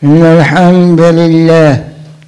إن الحمد لله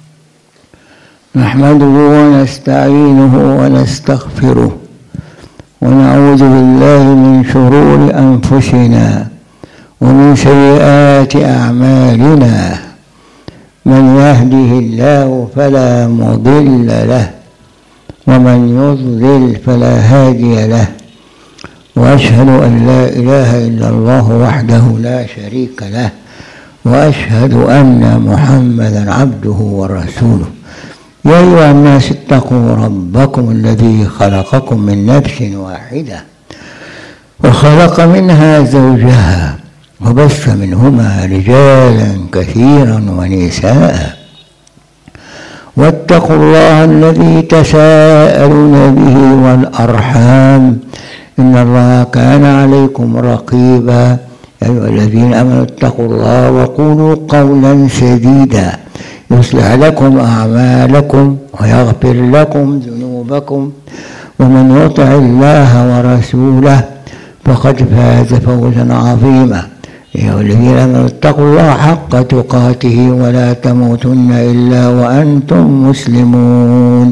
نحمده ونستعينه ونستغفره ونعوذ بالله من شرور أنفسنا ومن سيئات أعمالنا. من يهده الله فلا مضل له ومن يضلل فلا هادي له، وأشهد أن لا إله إلا الله وحده لا شريك له، وأشهد أن محمدا عبده ورسوله. يا أيها الناس اتقوا ربكم الذي خلقكم من نفس واحدة وخلق منها زوجها وبث منهما رجالا كثيرا ونساء، واتقوا الله الذي تساءلون به والأرحام إن الله كان عليكم رقيبا. يا أيها الذين آمنوا اتقوا الله وقولوا قولا سديدا يصلح لكم أعمالكم ويغفر لكم ذنوبكم، ومن يطع الله ورسوله فقد فاز فوزا عظيما. يا أيها الذين آمنوا اتقوا الله حق تقاته ولا تموتن إلا وأنتم مسلمون.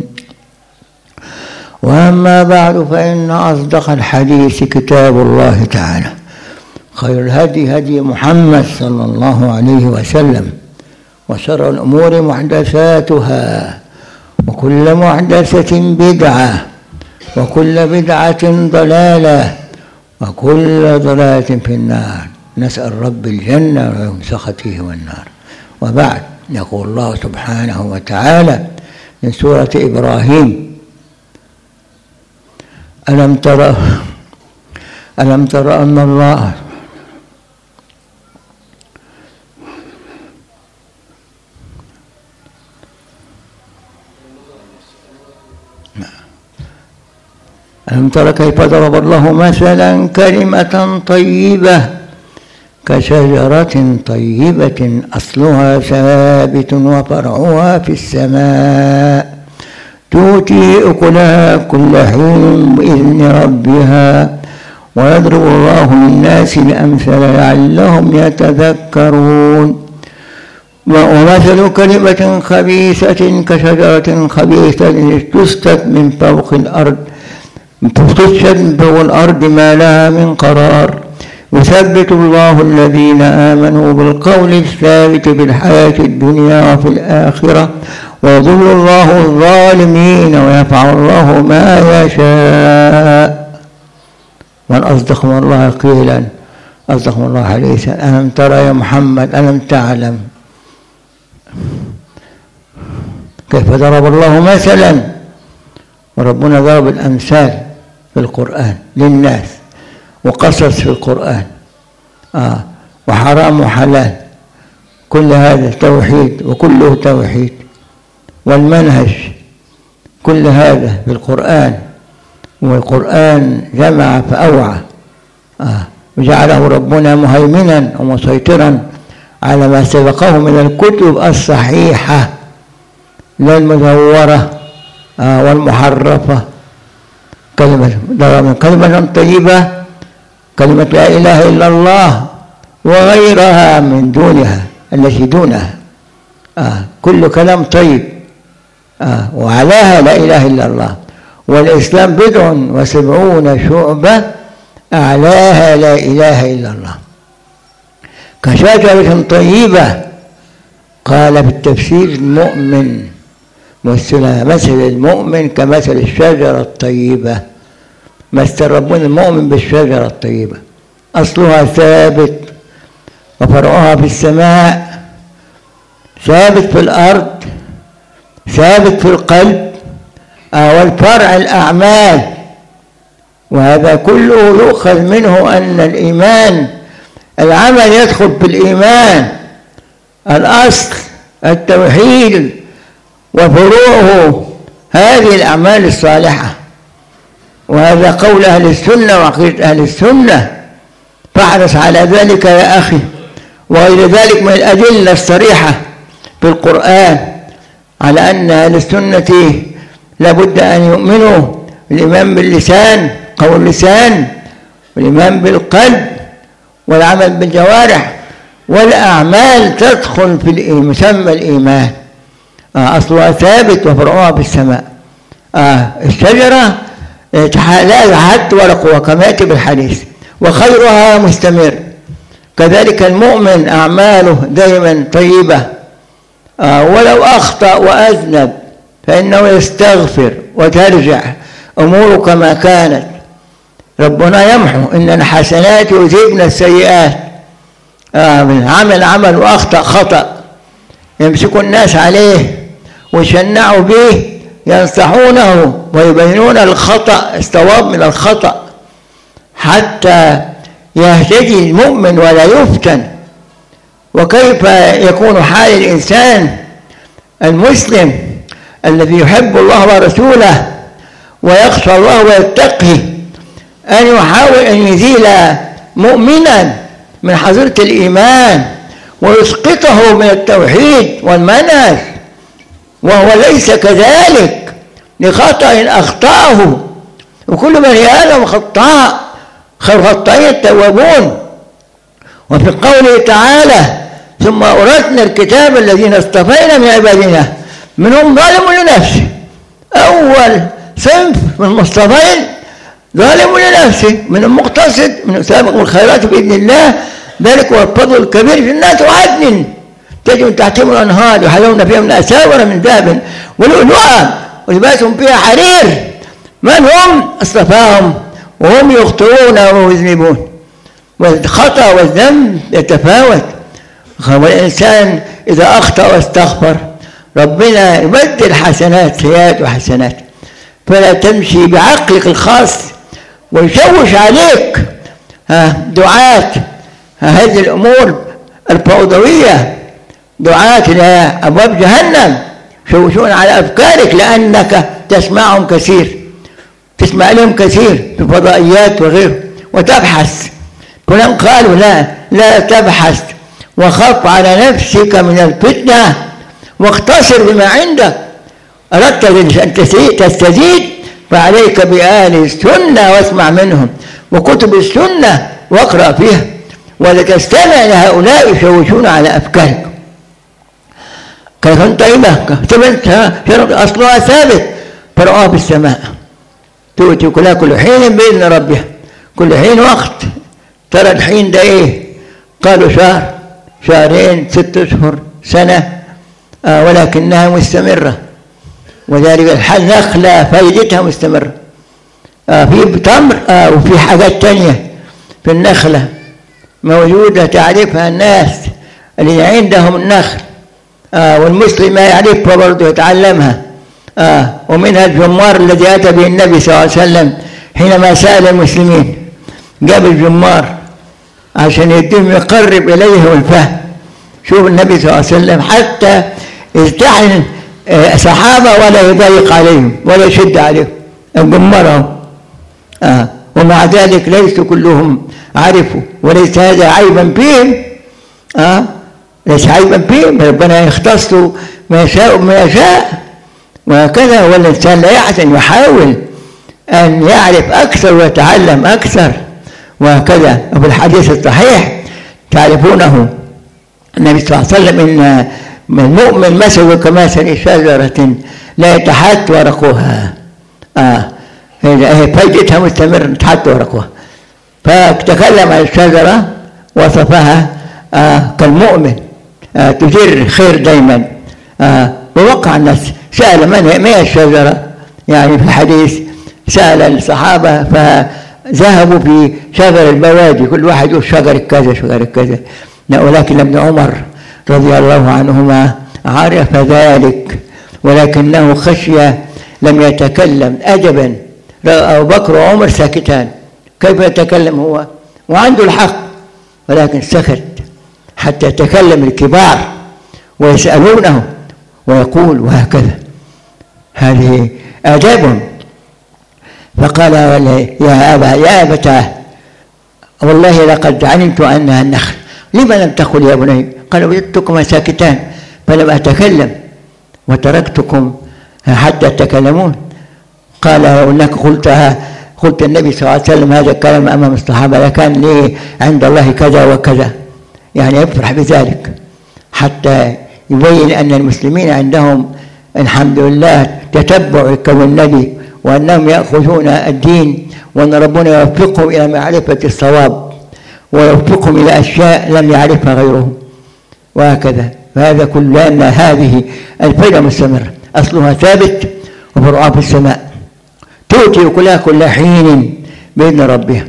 وأما بعد، فإن أصدق الحديث كتاب الله تعالى، خير الهدي هدي محمد صلى الله عليه وسلم، وشر الأمور محدثاتها، وكل محدثة بدعة، وكل بدعة ضلالة، وكل ضلالة في النار. نسأل رب الجنة ومن سخطه والنار. وبعد، يقول الله سبحانه وتعالى من سورة إبراهيم: ألم تر أن الله ألم تر كيف ضرب الله مثلا كلمة طيبة كشجرة طيبة أصلها ثابت وفرعها في السماء تؤتي أكلها كل حين بإذن ربها ويضرب الله للناس الأمثال لعلهم يتذكرون. ومثل كلمة خبيثة كشجرة خبيثة اجتثت من فوق الأرض ما لها من قرار يثبت الله الذين آمنوا بالقول الثابت في الحياة الدنيا وفي الآخرة ويضل الله الظالمين ويفعل الله ما يشاء. من أصدق من الله قيلا، أصدق من الله حديثا. ألم ترى يا محمد، ألم تعلم كيف ضرب الله مثلا؟ وربنا ضرب الأمثال في القرآن للناس، وقصص في القرآن، وحرام وحلال، كل هذا توحيد، وكله توحيد. والمنهج كل هذا في القرآن، والقرآن جمع فأوعى، وجعله ربنا مهيمنا ومسيطرا على ما سبقه من الكتب الصحيحة لا المزورة والمحرفة. كلمة طيبة، كلمة لا إله إلا الله وغيرها من دونها التي دونها، كل كلام طيب، وعلاها لا إله إلا الله. والإسلام 70 شعبة أعلاها لا إله إلا الله. كشجرة طيبة، قال في التفسير المؤمن مثل المؤمن كمثل الشجرة الطيبة. مثل ربنا المؤمن بالشجرة الطيبة أصلها ثابت وفرعها في السماء، ثابت في الأرض، ثابت في القلب، والفرع الأعمال. وهذا كله يؤخذ منه أن الإيمان العمل يدخل في الإيمان، الأصل التوحيد وفروعه هذه الأعمال الصالحة. وهذا قول أهل السنة وعقيدة أهل السنة، فاحرص على ذلك يا أخي. وغير ذلك من الأدلة الصريحة في القرآن على أن أهل السنة لابد أن يؤمنوا الإيمان باللسان، قول اللسان، والإيمان بالقلب، والعمل بالجوارح، والأعمال تدخل في مسمى الإيمان. أصلها ثابت وفرعها في السماء. الشجرة لا يحد ورقها كما يأتي بالحديث، وخيرها مستمر. كذلك المؤمن أعماله دائما طيبة، ولو أخطأ وأذنب فإنه يستغفر وترجع أموره كما كانت. ربنا يمحو إن الحسنات يذهبن السيئات. من عمل وأخطأ خطأ يمسك الناس عليه ويشنعوا به، ينصحونه ويبينون الخطأ الصواب من الخطأ حتى يهتدي المؤمن ولا يفتن. وكيف يكون حال الإنسان المسلم الذي يحب الله ورسوله ويخشى الله ويتقي أن يحاول أن يزيل مؤمنا من حظيرة الإيمان ويسقطه من التوحيد والمنهج، وهو ليس كذلك لخطأ أخطأه. وكل بني آدم خطاء، خير الخطائين التوابون. وفي قوله تعالى: ثم أورثنا الكتاب الذين اصطفينا من عبادنا منهم ظالم لنفسه. أول صنف من المصطفين ظالم لنفسه، من المقتصد، من سابق الخيرات بإذن الله. ذلك هو الفضل الكبير في الناس وعدن تجري من تحتهم الأنهار يحلون فيها من أساور من ذهب ولؤلؤا ولباسهم فيها حرير. من هم؟ اصطفاهم وهم يخطئون ويذنبون، والخطأ والذنب يتفاوت. والإنسان إذا أخطأ واستغفر ربنا يبدل حسنات سيئات وحسنات. فلا تمشي بعقلك الخاص ويشوش عليك دعاة هذه الأمور الفوضوية، دعاة إلى أبواب جهنم، يشوشون على أفكارك لأنك تسمعهم كثير، تسمع لهم كثير في فضائيات وغيره، وتبحث. فلان قالوا لا تبحث، وخف على نفسك من الفتنة واقتصر بما عندك. أردت أن تستزيد فعليك بأهل السنة واسمع منهم، وكتب السنة واقرأ فيها، ولا تستمع لهؤلاء يشوشون على أفكارك. كيف طيبة شرط أصلها ثابت فرعها في السماء، تؤتي كل حين بإذن ربها. كل حين وقت. ترى الحين ده إيه؟ قالوا شهر، شهرين، 6 أشهر، سنة، ولكنها مستمرة. وذلك الحال نخلة فائدتها مستمرة. في تمر وفي حاجات تانية في النخلة موجودة تعرفها الناس اللي عندهم النخل، والمسلم يعرفها برضه يتعلمها. ومنها الجمار الذي أتى به النبي صلى الله عليه وسلم حينما سأل المسلمين، جاب الجمار عشان يديهم يقرب إليه الفهم. شوف النبي صلى الله عليه وسلم حتى يستحن صحابة ولا يضيق عليهم ولا يشد عليهم، الجمار ومع ذلك ليسوا كلهم عرفوا، وليس هذا عيبا فيهم. ليس عيبا فيهم، ربنا يختص ما يشاء وما يشاء، وهكذا. والإنسان لا يحزن، يحاول أن يعرف أكثر ويتعلم أكثر، وهكذا. وفي الحديث الصحيح تعرفونه النبي صلى الله عليه وسلم إن المؤمن مثله كمثل شجرة لا يتحت ورقها، فائدتها مستمر تحت ورقها. فتكلم عن الشجرة وصفها كالمؤمن تدير خير دائما. ووقع الناس سأل ما هي الشجرة، يعني في الحديث سأل الصحابة فذهبوا في شجر البوادي، كل واحد يقول شجر كذا شجر كذا، ولكن ابن عمر رضي الله عنهما عرف ذلك ولكنه خشية لم يتكلم أدبا. أبو بكر وعمر ساكتان، كيف يتكلم هو وعنده الحق؟ ولكن سكت حتى يتكلم الكبار ويسألونه ويقول، وهكذا. هذه آداب. فقال يا أبتاه والله لقد علمت أنها النخل، لما لم تقل يا بني؟ قال وجدتكما ساكتان فلم أتكلم وتركتكم حتى تكلمون. قال لو أنك قلت النبي صلى الله عليه وسلم هذا الكلام أمام الصحابة لكان لي عند الله كذا وكذا. يعني يفرح بذلك، حتى يبين أن المسلمين عندهم الحمد لله تتبع كالنبي، وأنهم يأخذون الدين، وأن ربنا يوفقهم إلى معرفة الصواب ويوفقهم إلى أشياء لم يعرفها غيرهم، وهكذا. فهذا كل لأن هذه الفائدة مستمرة، أصلها ثابت وفرعها في السماء، تؤتي أكلها كل حين بإذن ربها.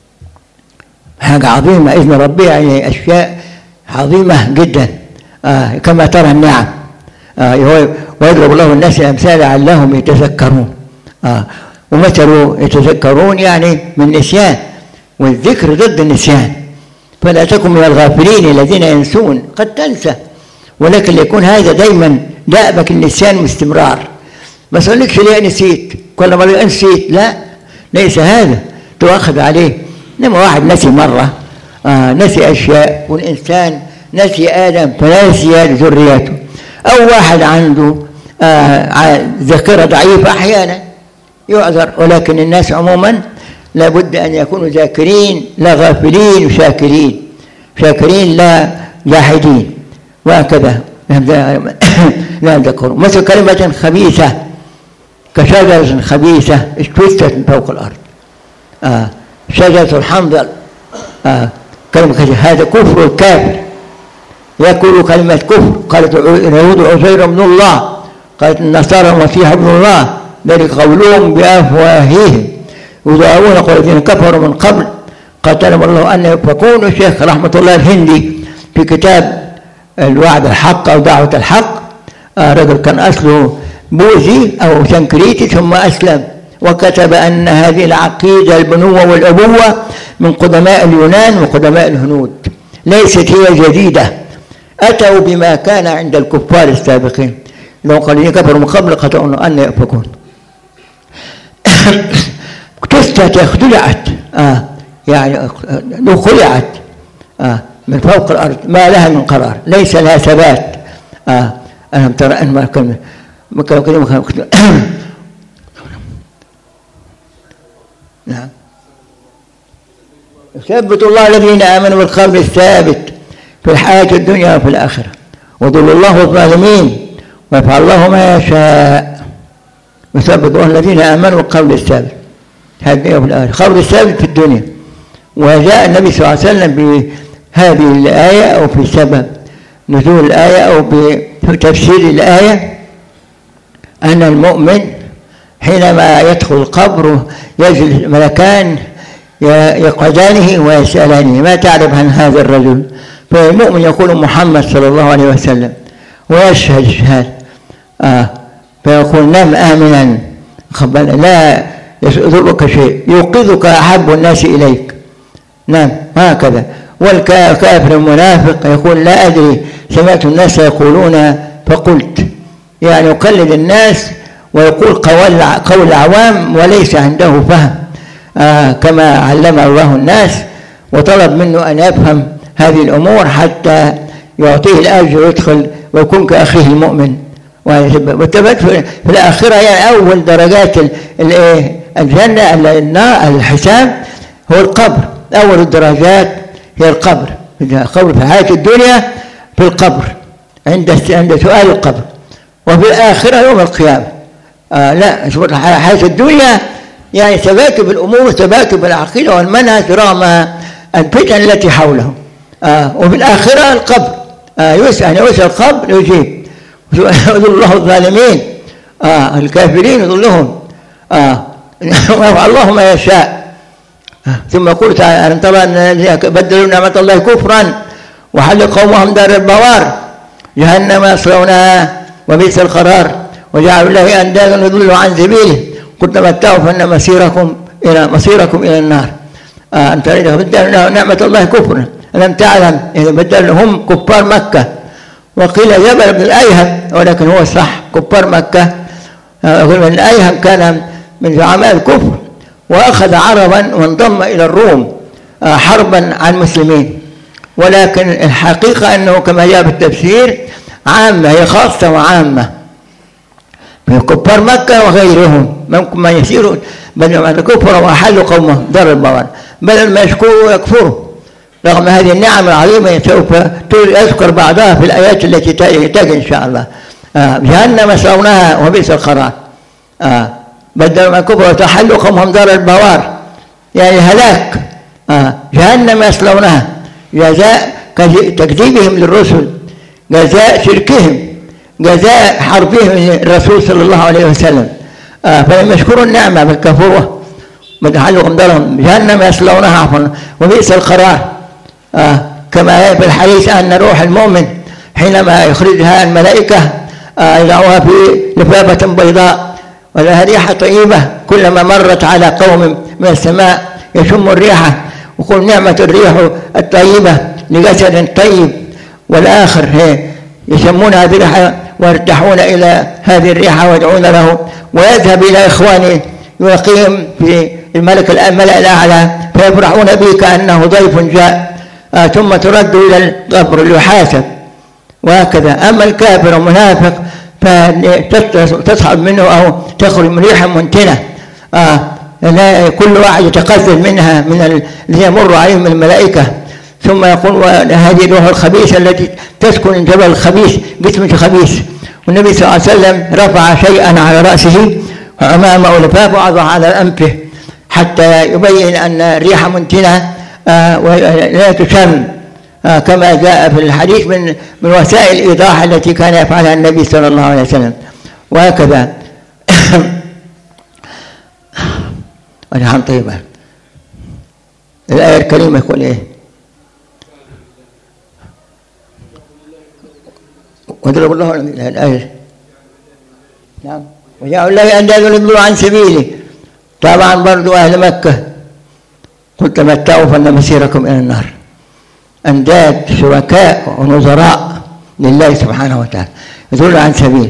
حاجة عظيمة إذن ربها، يعني أشياء عظيمة جدا. كما ترى النعم. ويضرب الله الناس الأمثال لعلهم يتذكرون. ومثل يتذكرون يعني من نسيان، والذكر ضد النسيان. فلا تكن من الغافلين الذين ينسون، قد تنسى ولكن يكون هذا دايما دأبك النسيان باستمرار. ما تقولكش ليه نسيت، كل مرة نسيت، لا، ليس هذا تؤخذ عليه. لما واحد نسي مرة، نسي أشياء، والإنسان نسي آدم فنسي ذريته. أو واحد عنده ذاكرة ضعيفة أحيانا يعذر، ولكن الناس عموما لابد أن يكونوا ذاكرين لا غافلين، وشاكرين شاكرين لا جاحدين، وهكذا لا يذكرون. مثل كلمة خبيثة كشجرة خبيثة اجتثت من فوق الأرض. شجرة الحنظل، كلمة هذا كفر الكافر، يقول كلمة كفر. قالت اليهود عزير ابن الله، قالت النصارى المسيح ابن الله، ذلك قولهم بأفواههم يدعون قول الذين كفروا من قبل قاتلهم الله أن يفكون. الشيخ رحمة الله الهندي في كتاب الوعد الحق أو دعوة الحق، رجل كان أصله بوذي أو سنكريتي ثم أسلم، وكتب أن هذه العقيدة البنوة والأبوة من قدماء اليونان وقدماء الهنود، ليست هي جديدة، أتوا بما كان عند الكفار السابقين. لو قالوا كفروا من قبل قاتلهم أن يفكون. خلعت، يعني خلعت من فوق الأرض، ما لها من قرار، ليس لها ثبات. ألم ترى أن ما كان نعم. يثبت الله الذين آمنوا بالقول الثابت في الحياة الدنيا وفي الآخرة، ويضل الله الظالمين ويفعل الله ما يشاء. يثبت الله الذين آمنوا بالقول الثابت هذه وفي الآخرة، القول الثابت في الدنيا. وجاء النبي صلى الله عليه وسلم بهذه الآية أو في سبب نزول الآية أو بتفسير الآية أن المؤمن حينما يدخل القبر يجلس ملكان يقعدانه ويسألانه ما تعرف عن هذا الرجل، فالمؤمن يقول محمد صلى الله عليه وسلم ويشهد الشهادة، فيقول نم آمنا لا يضرك شيء، يوقظك أحب الناس إليك، نعم هكذا. والكافر المنافق يقول لا أدري سمعت الناس يقولون فقلت، يعني يقلد الناس ويقول قول العوام وليس عنده فهم، كما علم الله الناس وطلب منه أن يفهم هذه الأمور حتى يعطيه الأجر ويدخل ويكون كأخيه المؤمن. والتفت في الآخرة يعني أول درجات الجنة النار الحساب هو القبر، أول الدرجات هي القبر. القبر في حياة الدنيا في القبر عند سؤال القبر، وفي الآخرة يوم القيامة. لا حياة الدنيا يعني ثبات بالأمور وثبات بالعقيدة والمنهج رغم الفتن التي حوله. وفي الآخرة القبر يسأل القبر يجيب. يضل الله الظالمين، الكافرين يضلهم، ويفعل الله ما يشاء. ثم يقول تعالى ألم ترى أن بدلوا نعمة الله كفرا وحل قومهم دار البوار جهنم يصلونها وبئس القرار وجعلوا الله أندادا يضلوا عن سبيله قل تمتعوا فإن مصيركم إلى النار. أن ترى بدلوا نعمة الله كفرا، ألم تعلم إذا بدلهم كفار مكة، وقيل جبل بن الأيهم ولكن هو صح كفار مكة. بن الأيهم كان من زعماء الكفر وأخذ عربا وانضم إلى الروم حربا عن المسلمين، ولكن الحقيقة أنه كما جاء بالتفسير عامة، هي خاصة وعامة من كفار مكة وغيرهم، ممكن ما يسيروا بل الكفر وأحلوا قومهم دار البوار بدل ما يشكروا ويكفروا. رغم هذه النعم العظيمة سوف يذكر بعضها في الآيات التي تأتي إن شاء الله. جهنم يصلونها وبئس القرار. بدل ما كفروا وتحلقهم هم دار البوار، يعني هلاك. جهنم يصلونها جزاء تكذيبهم للرسل، جزاء شركهم، جزاء حربهم الرسول صلى الله عليه وسلم. فلم يشكروا النعمة بالكفور وتحلقهم دارهم. جهنم يصلونها عفوا وبئس القرار. كما في الحديث أن روح المؤمن حينما يخرجها الملائكة يضعوها في لفافة بيضاء ولها ريحة طيبة، كلما مرت على قوم من السماء يشم الريحة، وقل نعمة الريح الطيبة لجسد طيب. والآخر يشمون هذه الريحة ويرتاحون إلى هذه الريحة ويدعون له، ويذهب إلى إخوانه يقيم في الملأ الأعلى فيفرحون به كأنه ضيف جاء، ثم ترد إلى القبر ليحاسب. وهكذا. أما الكافر والمنافق فتصعد منه أو تخرج من ريحة منتنة، كل واحد يتقذر منها من الذي يمر عليهم الملائكة، ثم يقول هذه الروح الخبيثة التي تسكن الجبل الخبيث جسم خبيث. والنبي صلى الله عليه وسلم رفع شيئا على رأسه وأمامه لفافه وضع على أنفه حتى يبين أن الريح منتنة ولا تشم، كما جاء في الحديث من وسائل الإيضاح التي كان يفعلها النبي صلى الله عليه وسلم. وهكذا. ونحن طيبة. الآية الكريمة يقول إيه؟ واضرب الله الآية. نعم. وجعلوا الله أندادا ليضلوا عن سبيله. طبعا برضو أهل مكة قل تمتعوا فإن مسيركم إلى النار. أنداد شركاء ونظراء لله سبحانه وتعالى يضلوا عن سبيل،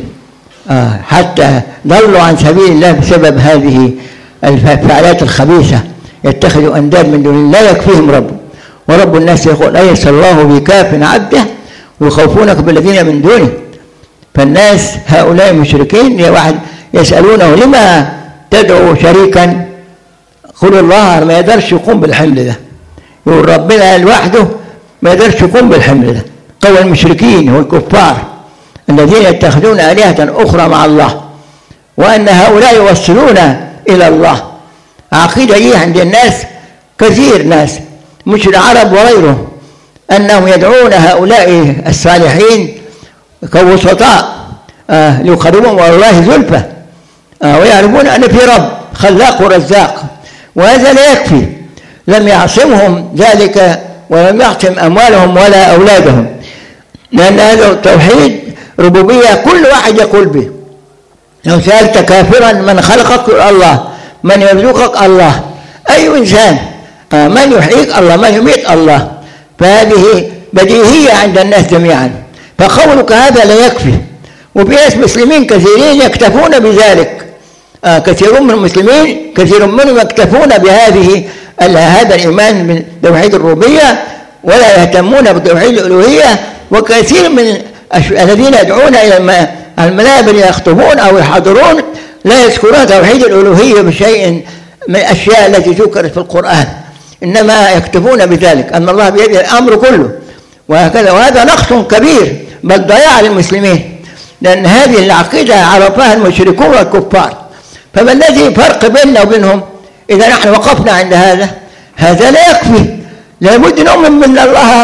حتى ضلوا عن سبيل الله بسبب هذه الفعالات الخبيثة. يتخذوا أنداد من دون الله يكفيهم رب، ورب الناس يقول أليس الله بكاف عبده ويخوفونك بالذين من دونه. فالناس هؤلاء المشركين واحد يسألونه لما تدعو شريكا؟ قل الله ما يقدرش يقوم بالحمل ده، يقول ربنا لوحده ما يقدرش يقوم بالحمل ده. قول المشركين والكفار الذين يتخذون آلهة أخرى مع الله، وأن هؤلاء يوصلون إلى الله. عقيدة هي عند الناس كثير ناس مش العرب وغيرهم أنهم يدعون هؤلاء الصالحين كوسطاء ليقربهم إلى الله زلفى، ويعرفون أن في رب خلاق ورزاق، وهذا لا يكفي. لم يعصمهم ذلك ولم يعصم أموالهم ولا أولادهم، لأن هذا التوحيد ربوبية كل واحد يقول به. لو سألت كافرا من خلقك الله، من يرزقك الله، أي إنسان، من يحييك الله، من يميت الله. فهذه بديهية عند الناس جميعا، فقولك هذا لا يكفي. وفي ناس مسلمين كثيرين يكتفون بذلك، كثير من المسلمين كثير منهم يكتفون بهذه هذا الإيمان من توحيد الربوبية ولا يهتمون بتوحيد الألوهية. وكثير من الذين يدعون إلى المنابر يخطبون أو يحضرون لا يذكرون توحيد الألوهية بشيء من الأشياء التي ذكرت في القرآن، إنما يكتفون بذلك أن الله بيده الأمر كله وهكذا. وهذا نقص كبير بل ضياع للمسلمين، لأن هذه العقيدة عرفها المشركون والكفار. فما الذي فرق بيننا وبينهم؟ إذا نحن وقفنا عند هذا لا يكفي، لابد نؤمن من الله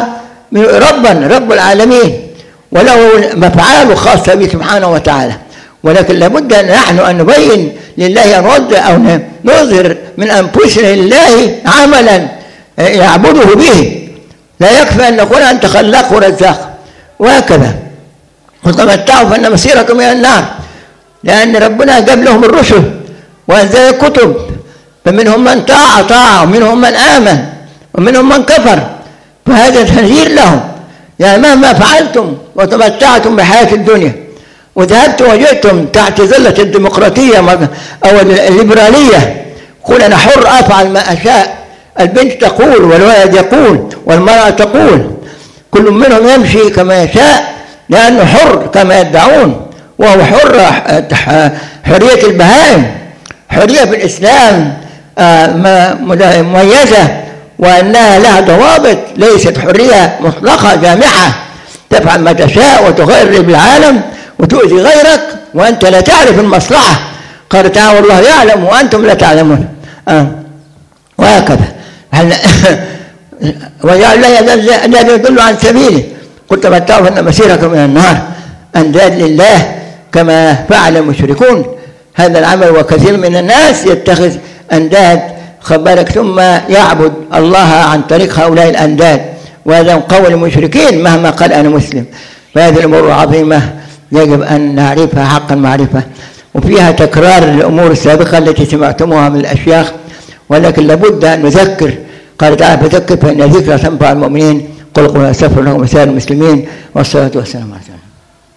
رب العالمين وله مفعال خاصة به سبحانه وتعالى. ولكن لابد نحن أن نبين لله أو نظهر من أنفسنا لله عملا يعبده به. لا يكفي أن نقول أنت خلاق ورزاق وهكذا. وتمتعوا فإن مسيركم إلى النار، لأن ربنا جاب لهم الرسل وأنزل الكتب، فمنهم من طاع ومنهم من آمن ومنهم من كفر، فهذا تنذير لهم. يعني مهما فعلتم وتمتعتم بحياة الدنيا وذهبتم وجئتم تحت ظلة الديمقراطية أو الليبرالية، قل أنا حر أفعل ما أشاء، البنت تقول والولد يقول والمرأة تقول، كل منهم يمشي كما يشاء لأنه حر كما يدعون، وهو حر. حرية البهائم، حرية في الإسلام مميزة، وأنها لها ضوابط، ليست حرية مطلقة جامحة تفعل ما تشاء وتغرب العالم وتؤذي غيرك وأنت لا تعرف المصلحة. قال تعالى والله يعلم وأنتم لا تعلمون. وهكذا وجعل الله الذي يضل عن سبيله قل تمتعوا فإن مسيركم من النار. أنداد لله كما فعل المشركون هذا العمل، وكثير من الناس يتخذ أنداد خبرك ثم يعبد الله عن طريق هؤلاء الأنداد، وهذا قول المشركين مهما قال أنا مسلم. فهذه الأمور عظيمة يجب أن نعرفها حق المعرفة، وفيها تكرار الأمور السابقة التي سمعتموها من الأشياخ، ولكن لابد أن نذكر. قال تعالى فذكر فإن الذكرى تنفع المؤمنين قل قل أستغفر لكم وسائر المسلمين والصلاة والسلام على سيدنا.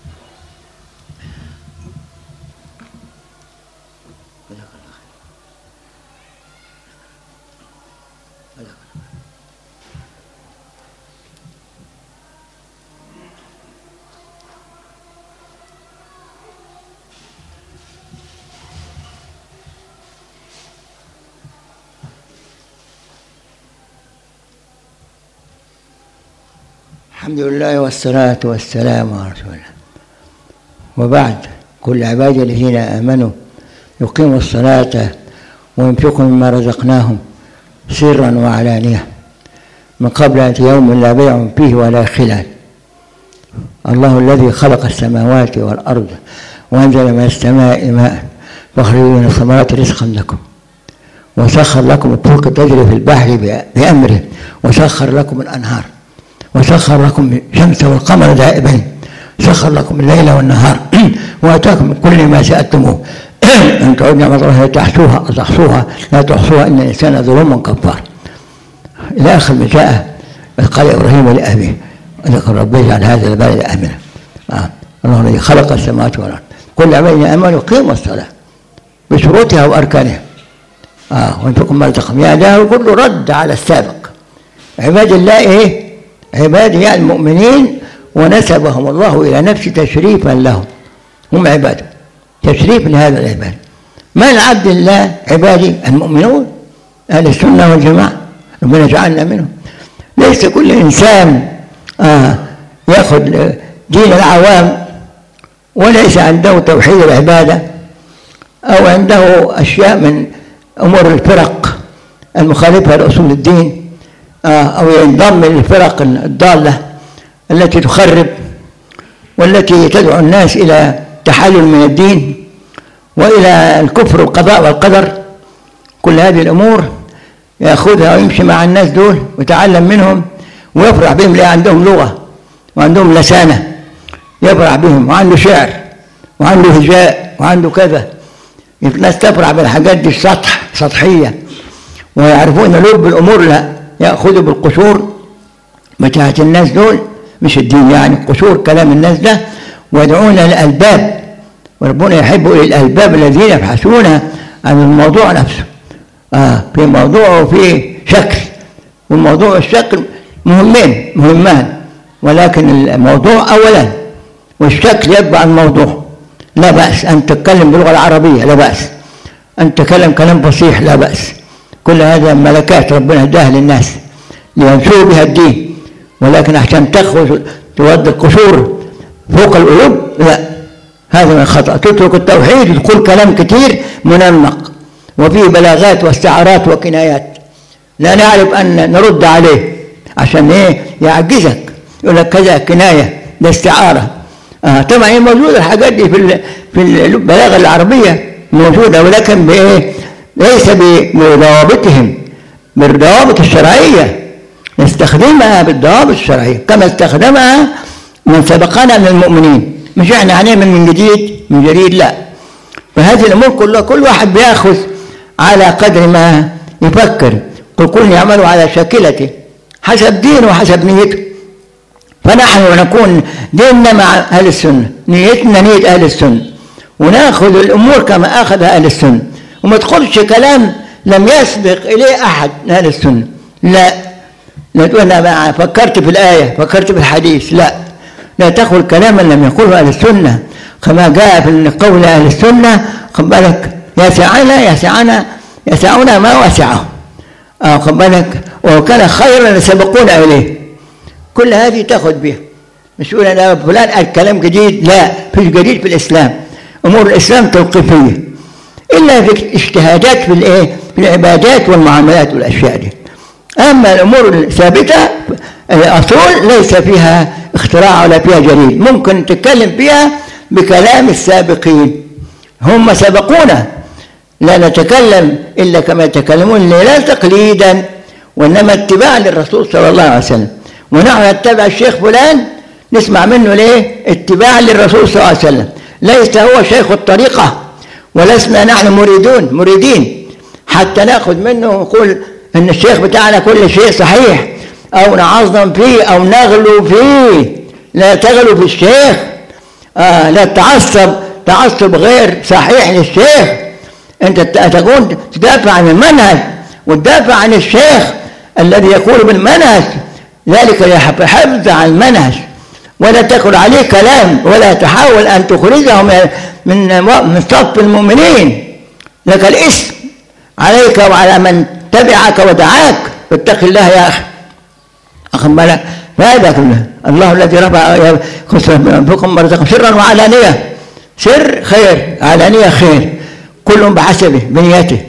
الحمد لله والصلاة والسلام على رسول الله. وبعد، كل عبادي الذين آمنوا يقيموا الصلاة وينفقوا مما رزقناهم سرا وعلانية من قبل أن يوم لا بيع فيه ولا خلال. الله الذي خلق السماوات والأرض وأنزل من السماء ماء فاخرجوا من الثمرات رزقا لكم وسخر لكم الفلك تجري في البحر بأمره وسخر لكم الأنهار وسخر لكم الشمس والقمر دائبين سخر لكم الليل والنهار وآتاكم من كل ما سألتموه أن تعودوا نعمة الله تحصوها لا تحصوها إن الإنسان ظلوم كفار إلى آخر ما جاء. قال إبراهيم لأبيه ذكر ربي اجعل هذا البلد آمنا. الله الذي خلق السماوات والأرض كل عباد آمنوا يقيموا الصلاة بشروطها وأركانها وانفقوا ما رزقكم. يعني ده كله رد على السابق. عباد الله إيه؟ عباده المؤمنين، ونسبهم الله إلى نفسه تشريفا لهم، هم عباده تشريف لهذا العباد. من عبد الله عبادي المؤمنون أهل السنة والجماعة ربنا جعلنا منهم. ليس كل إنسان يأخذ دين العوام وليس عنده توحيد العبادة أو عنده أشياء من أمور الفرق المخالفة لأصول الدين أو ينضم للفرق الضالة التي تخرب والتي تدعو الناس إلى تحلل من الدين وإلى الكفر والقضاء والقدر. كل هذه الأمور يأخذها ويمشي مع الناس دول ويتعلم منهم ويفرح بهم، لأن عندهم لغة وعندهم لسانة يفرح بهم، وعنده شعر وعنده هجاء وعنده كذا. الناس تفرح بالحاجات دي سطحية، ويعرفون لب الأمور لا، يأخذوا بالقشور بتاعة الناس دول، مش الدين يعني، قشور كلام الناس ده، ويدعون الألباب. وربنا يحب أولي الألباب الذين يبحثون عن الموضوع نفسه في موضوع وفي شكل. والموضوع والشكل مهمان، ولكن الموضوع أولا والشكل يتبع الموضوع. لا بأس أن تتكلم باللغة العربية، لا بأس أن تتكلم كلام فصيح، لا بأس. كل هذا ملكات ربنا اداها للناس لينشروا بها الدين، ولكن عشان تأخذ تودي القشور فوق القلوب لا، هذا من الخطأ. تترك التوحيد وتقول كلام كثير منمق وفيه بلاغات واستعارات وكنايات لا نعرف أن نرد عليه، عشان إيه؟ يعجزك، يقول لك كذا كناية ده استعارة. طبعا هي موجودة الحاجات دي في البلاغة العربية موجودة، ولكن بإيه؟ ليس بضوابطهم، بالضوابط الشرعية. نستخدمها بالضوابط الشرعية كما استخدمها من سبقنا من المؤمنين، مش احنا هنعمل من جديد لا. فهذه الأمور كلها كل واحد بيأخذ على قدر ما يفكر. قل كل يعمل على شاكلته حسب دينه وحسب نيته. فنحن نكون ديننا مع أهل السنة، نيتنا نية أهل السنة، ونأخذ الأمور كما أخذ أهل السنة، وما تقولش كلام لم يسبق إليه أحد من أهل السنة. لا تقول أنا فكرت في الآية فكرت في الحديث، لا تقول كلاما لم يقوله أهل السنة كما جاء في قول أهل السنة. خد بالك، يسعنا ما وسعه. خد بالك، وكان خيرا سبقونا إليه. كل هذه تأخذ بها، مش يقول أنا فلان قال كلام جديد، لا، فيش جديد في الإسلام. أمور الإسلام توقيفية إلا في اجتهادات في الإيه؟ في العبادات والمعاملات والأشياء دي. أما الأمور الثابتة الأصول ليس فيها اختراع ولا فيها جديد، ممكن تتكلم فيها بكلام السابقين، هم سبقونا، لا نتكلم إلا كما يتكلمون، لا تقليدا وإنما اتباعا للرسول صلى الله عليه وسلم. ونحن نتبع الشيخ فلان نسمع منه ليه؟ اتباعا للرسول صلى الله عليه وسلم، ليس هو شيخ الطريقة ولسنا نحن مريدين حتى نأخذ منه ونقول إن الشيخ بتاعنا كل شيء صحيح أو نعظم فيه أو نغلو فيه. لا تغلو في الشيخ، لا تعصب غير صحيح للشيخ. أنت تكون تدافع عن المنهج وتدافع عن الشيخ الذي يقول بالمنهج، ذلك يحفظ عن المنهج، ولا تقل عليه كلام ولا تحاول أن تخرجه من صف المؤمنين. لك الاسم عليك وعلى من تبعك ودعاك، فاتق الله يا أخي. أخذ بالك، فهذا كله الله الذي رفع فوقكم ورزقكم سرا وعلانية، سر خير، علانية خير، كل بحسبه بنيته.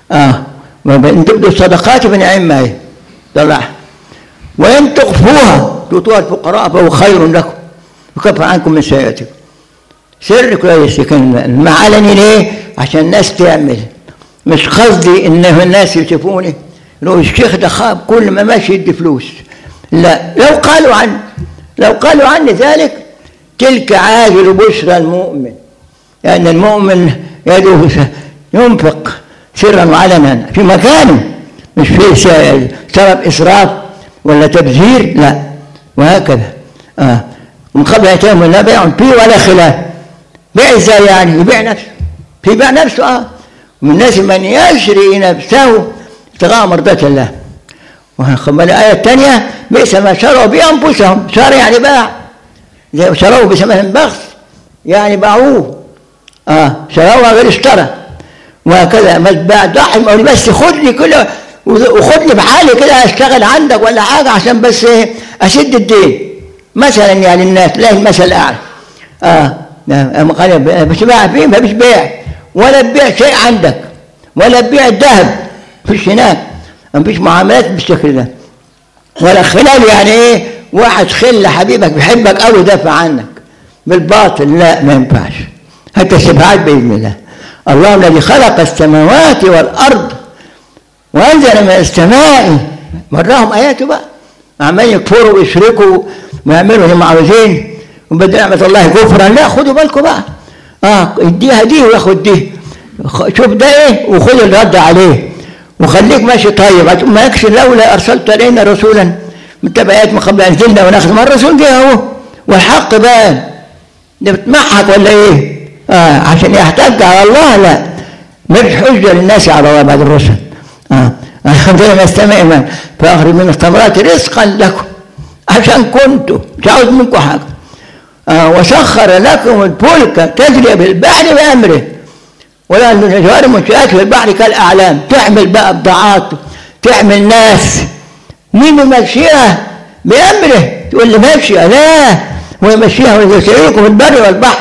وإن تبدوا الصدقات فنعم ما هي طلعها، وإن تخفوها تؤتوها الفقراء فهو خير لكم وكفر عنكم من سيئاتكم. سر كويس، لكن المعلني ليه؟ عشان الناس تعمل، مش قصدي إن الناس يشوفوني لو الشيخ ده خاب كل ما ماشي يدي فلوس، لا. لو قالوا عني ذلك تلك عاجل بشرى المؤمن، لأن يعني المؤمن يده ينفق سرا وعلنا في مكانه، مش في سبب إسراف ولا تبذير، لا. وهكذا من قبل أيتام لا بيع فيه ولا خلاف. بيع ازاي يعني؟ يبيع نفسه، في بيع نفسه. من الناس من يشري نفسه ابتغاء مرضات الله. وخبر الآية الثانية بئس ما شروا بأنفسهم، شر يعني باع، شروا بثمن بخس يعني باعوه، شروها غير اشترى. وهكذا ما تباع ضحي بس خدني كده وخدني بحالي كده اشتغل عندك ولا حاجة عشان بس أسد الدين مثلا، يعني الناس لا المثل الأعلى. بس باع فيه ما فيش بيع، ولا تبيع شيء عندك ولا تبيع الذهب، فيش هناك، ما فيش معاملات بالشكل ده. ولا خلال يعني ايه؟ واحد خل حبيبك بيحبك قوي دافع عنك بالباطل، لا ما ينفعش. حتى الشفاعات بإذن الله. الله الذي خلق السماوات والأرض وأنزل من السماء، مراهم آياته بقى، عمال يكفروا ويشركوا ويعملوا اللي هم عاوزين وبدل نعمة الله كفرا. لا، خدوا بالكم بقى، اديها دي وياخد دي، شوف ده ايه وخد الرد عليه وخليك ماشي طيب. ما يكفي لولا أرسلت إلينا رسولا من تبعات من قبل أن جلنا وناخذ، ما الرسول جه اهو والحق بان، ده بتمحك ولا ايه؟ عشان يحتج على الله، لا، مش حجة للناس على الله بعد الرسل. ربنا يستمع من فأخرج من الثمرات رزقا لكم، عشان كنتم مش عاوز منكم حاجة. وسخر لكم الفلك تجري بالبحر بأمره، ولا الجوار منشآت في البحر كالأعلام، تحمل بقى بضاعات، تحمل ناس، مين يمشيها؟ بأمره. تقول لي ماشية؟ لا، هو يمشيها ويسيركم في البر والبحر.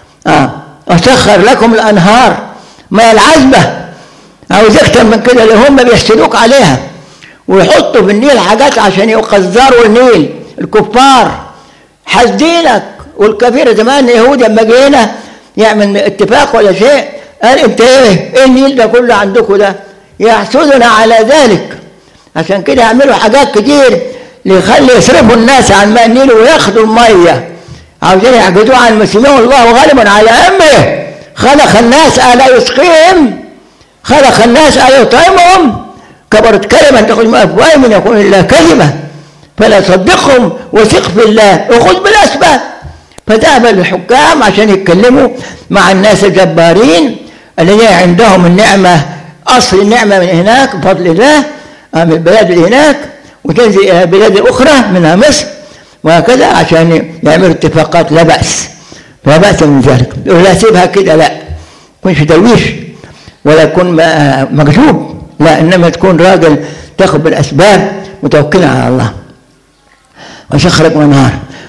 وسخر لكم الأنهار، ما العذبة، عاوز أكتر من كده، اللي هم بيحسدوك عليها ويحطوا في النيل حاجات عشان يقذروا النيل. الكفار حاسدينك، والكفير زمان اليهود لما جينا يعمل اتفاق ولا شيء قال انت ايه النيل ده كله عندكم ده؟ يحسدنا على ذلك. عشان كده يعملوا حاجات كتير ليخلي يصرفوا الناس عن ماء النيل وياخدوا الميه، عاوزين يحجزوه عن المسلمين، والله غالب على امره. خلق الناس الا يسقيهم، خلق الناس الا يطعمهم، كبرت كلمه تخرج من افواههم يقول الا كلمه، فلا تصدقهم وثق في الله وخذ بالاسباب. فذهب الحكام عشان يتكلموا مع الناس الجبارين الذين عندهم النعمه، اصل النعمه من هناك بفضل الله من البلاد اللي هناك، وتنزل الى بلاد اخرى منها مصر، وهكذا عشان يعملوا اتفاقات. لا بأس، لا بأس من ذلك. لا سيبها كده، لا تكونش درويش ولا تكون مكذوب، لا، انما تكون راجل تاخذ بالاسباب متوكلا على الله. وسخر لكم النهار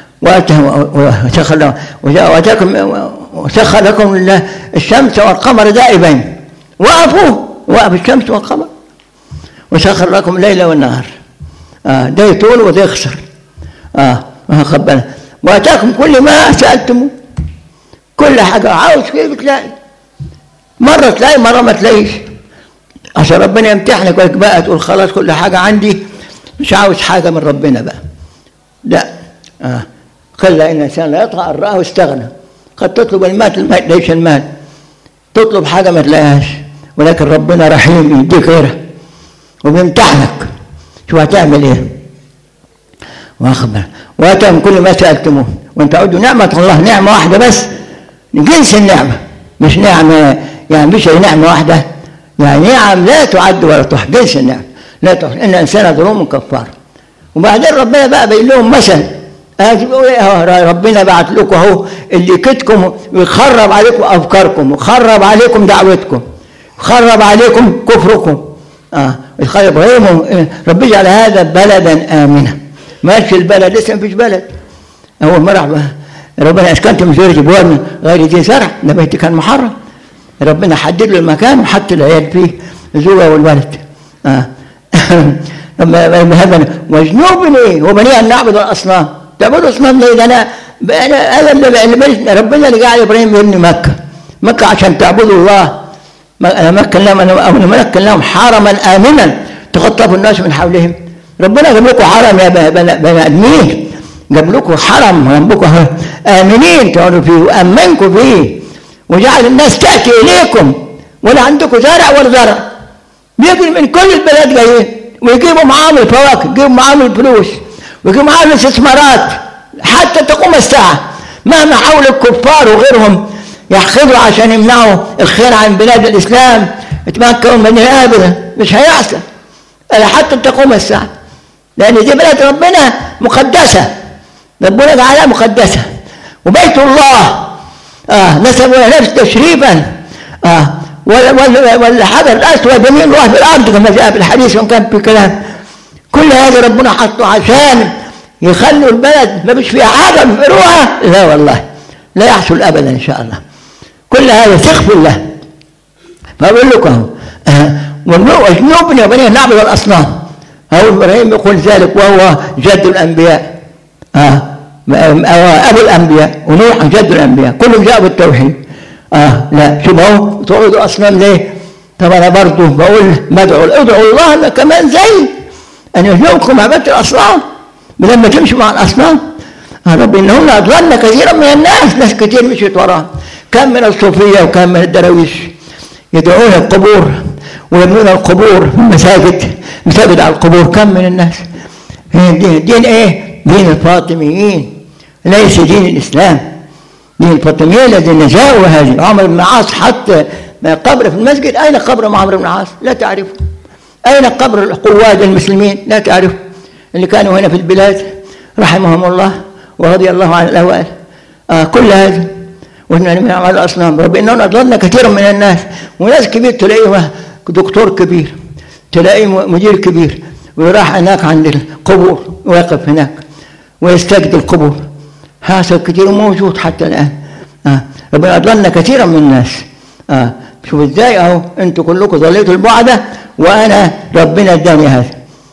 وسخر لكم الشمس والقمر دائبين، وقف الشمس والقمر. وسخر لكم الليل والنهار، ده يطول وده يخسر. خبنا واتاكم كل ما سالتموه، كل حاجه عاوز كيف بتلاقي، مره تلاقي مره ما تلاقيش، عشان ربنا يمتحنك بقى تقول خلاص كل حاجه عندي، مش عاوز حاجه من ربنا بقى. لا قل ان الانسان لا يطغى ان راه استغنى. قد تطلب المال ما تلاقيش المال، تطلب حاجه ما تلاقيهاش، ولكن ربنا رحيم يديك غيرها وبيمتحنك شو هتعمل ايه. واخبر واتاكم كل ما سالتموه وان تعدوا نعمه الله، نعمه واحده بس، جنس النعمه، مش نعمه يعني مش نعمه واحده، يعني نعم لا تعد ولا تحصى، جنس النعمه لا تحصى، ان الانسان ظلوم كفار. وبعدين ربنا بقى بيقول لهم مثل، بيقول ايه، ربنا بعت لكم اهو اللي كدكم ويخرب عليكم افكاركم، ويخرب عليكم دعوتكم، يخرب عليكم كفركم. ابراهيم ربي اجعل هذا بلدا امنا. ماشي البلد لسه مفيش بلد، اول ما راح ربنا اسكنت من ذرية ابواب غير ذي زرع، ده بيت كان محرم، ربنا حدد له المكان وحط العيال فيه الزوجه والولد. هذا وجنوبني وبني ان نعبد الاصنام. تعبدوا اصنام ليه؟ ده انا ربنا اللي جعل ابراهيم يبني مكه عشان تعبدوا الله. مكن لهم حرما امنا تخطف الناس من حولهم. ربنا جاب لكم حرم يا بني ادمين، جاب لكم حرم جنبكم امنين تقعدوا فيه وامنكم فيه، وجعل الناس تاتي اليكم ولا عندكم زرع ولا زرع، بيجي من كل البلاد جايين ويجيبوا معاهم الفواكه، يجيبوا معاهم الفلوس، ويجيبوا معاهم الاستثمارات حتى تقوم الساعه. مهما حاول الكفار وغيرهم يحقدوا عشان يمنعوا الخير عن بلاد الاسلام يتمكنوا من ابدا، مش هيحصل الا حتى تقوم الساعه، لان دي بلاد ربنا مقدسه، ربنا جعلها مقدسه، وبيت الله نسبوا نفس تشريفا، والحجر الاسود يمين الله في الارض كما جاء في الحديث وان كان في كلام. كل هذا ربنا حطه عشان يخلوا البلد ما فيش فيها حاجه بيفروها، لا والله لا يحصل ابدا ان شاء الله. كل هذا ثق في الله. فاقول لكم وجنوبني وبني نعبد الاصنام. ابراهيم يقول ذلك وهو جد الانبياء، ابو الانبياء، ونوح جد الانبياء، كلهم جاءوا بالتوحيد. لا شبهوا تعبدوا اصنام ليه؟ طب انا برضه بقول ادعوا الله كمان زي ان يجنبكم عباده الاصنام لما تمشوا مع الاصنام. رب انهن اضللن كثيرا من الناس، ناس كثير مشيت وراهم. كم من الصوفيه وكم من الدراويش يدعون القبور ويبنون القبور في مساجد على القبور. كم من الناس. دين ايه؟ دين الفاطميين، ليس دين الاسلام. دين الفاطميين الذين جاءوا هذه. عمرو بن العاص حط قبر في المسجد. اين قبر عمرو بن العاص؟ لا تعرفه. اين قبر القواد المسلمين؟ لا تعرفه. اللي كانوا هنا في البلاد رحمهم الله ورضي الله عن الاوائل. كل هذا وإننا من أعمال الأصنام. رب إننا أضللنا كثيرا من الناس. وناس كبير تلاقيه دكتور كبير، تلاقيه مدير كبير، ويراح هناك عند القبور واقف هناك ويستجد القبور. هذا كثير موجود حتى الآن. ربنا أضللنا كثيرا من الناس. شوف إزاي أهو أنتم كلكم ضليتوا البعدة وأنا ربنا اداني هذا.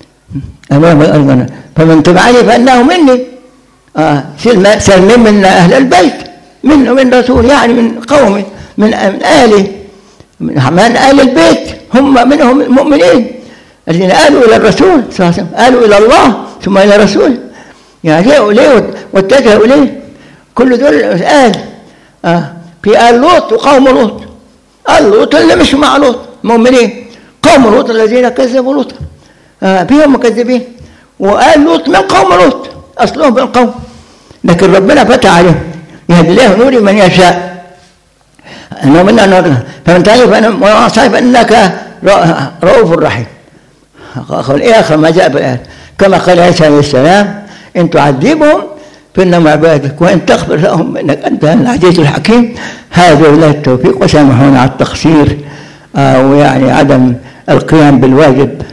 فمن تبعني فإنه مني. سلم من أهل البيت، من رسول، يعني من قومه، من آله، من آل البيت، هم منهم المؤمنين الذين آلوا إلى الرسول صلى الله عليه وسلم، آلوا إلى الله ثم إلى رسول، يعني جاءوا إليه واتجهوا إليه. كل دول آل. في آل لوط وقوم لوط. آل لوط اللي مش مع لوط مؤمنين، قوم لوط الذين كذبوا لوط فيهم مكذبين، وآل لوط من قوم لوط أصلهم بالقوم، لكن ربنا فتح عليهم يهدي الله نوري من يشاء. أنه منا نور فمن تعرف أنك رؤوف رحيم. إيه آخر ما جاء بالآية كما قال عيسى عليه السلام إن تعذبهم فإنهم عبادك وإن تغفر لهم إنك أنت العزيز الحكيم. هذا بالله التوفيق، وسامحونا على التقصير ويعني عدم القيام بالواجب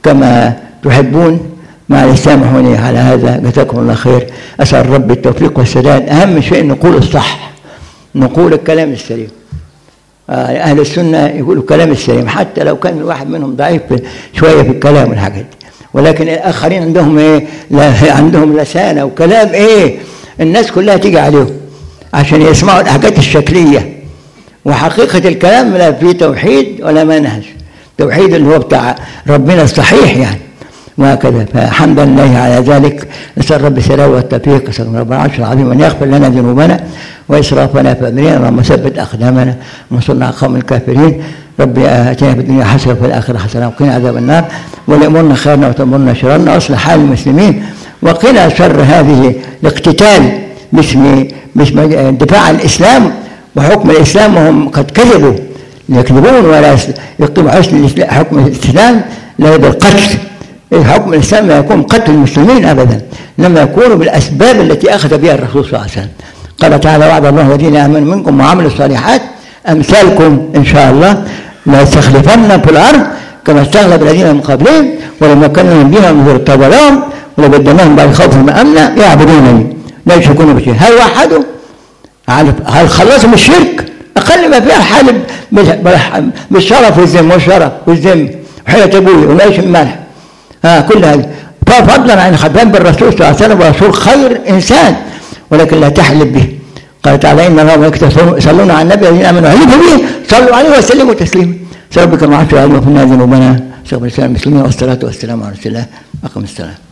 كما تحبون مع السامحوني على هذا. جزاكم الله خير. أسأل رب التوفيق والسداد. أهم شيء نقول الصح، نقول الكلام السليم. أهل السنة يقولوا الكلام السليم حتى لو كان الواحد منهم ضعيف شوية في الكلام والحاجات دي، ولكن الآخرين عندهم إيه؟ عندهم لسانة وكلام إيه؟ الناس كلها تيجي عليهم عشان يسمعوا الحاجات الشكلية، وحقيقة الكلام لا فيه توحيد ولا منهج. توحيد اللي هو بتاع ربنا الصحيح يعني، وهكذا. فحمدا لله على ذلك. نسأل رب السلام والتوفيق. نسأل رب العرش العظيم أن يغفر لنا ذنوبنا وإسرافنا في أمرنا، اللهم ثبت أقدامنا وانصرنا على القوم الكافرين. رب آتنا في الدنيا حسنة وفي الآخرة حسنة وقنا عذاب النار، ولأمرنا خيرنا وتأمرنا شررنا، وأصلح حال المسلمين وقنا شر هذه الاقتتال باسم دفاع عن الإسلام وحكم الإسلام، وهم قد كذبوا يكذبون ولا يقيموا حكم الإسلام لا بالقتل. حكم الإسلام لا يكون قتل المسلمين أبدا، إنما يكون بالأسباب التي أخذ بها الرسول صلى الله عليه وسلم. قال تعالى: وعد الله الذين آمنوا منكم وعملوا الصالحات أمثالكم إن شاء الله لا يستخلفن في الأرض كما استخلف الذين من قبلهم ولم يكن لهم دينهم يرتضى لهم ولبدلناهم بعد خوفهم أمنا يعبدونني لا يشركون بشيء. هل وحدوا؟ هل خلصوا من الشرك؟ أقل ما فيها حال بالشرف والذم والشرف والذم وحياة أبوي ومعيش الملح كل هذا، فضلا عن خدام بالرسول صلى الله عليه وسلم، ورسول خير إنسان ولكن لا تحلف به. قال تعالى: إن الله وملائكته يصلون على النبي الذين آمنوا عليه به صلوا عليه وسلموا تسليما. سبحانك اللهم وبحمدك وغفر لنا ذنوبنا. شيخ الإسلام المسلمين والصلاة والسلام على رسول الله. أقم الصلاة.